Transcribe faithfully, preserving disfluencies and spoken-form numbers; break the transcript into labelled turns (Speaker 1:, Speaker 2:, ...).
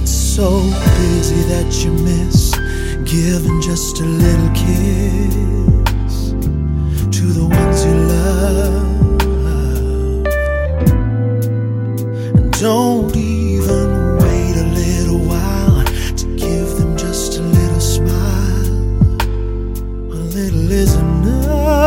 Speaker 1: so busy that you miss giving just a little kiss to the ones you love. And don't even wait a little while to give them just a little smile. A little is enough.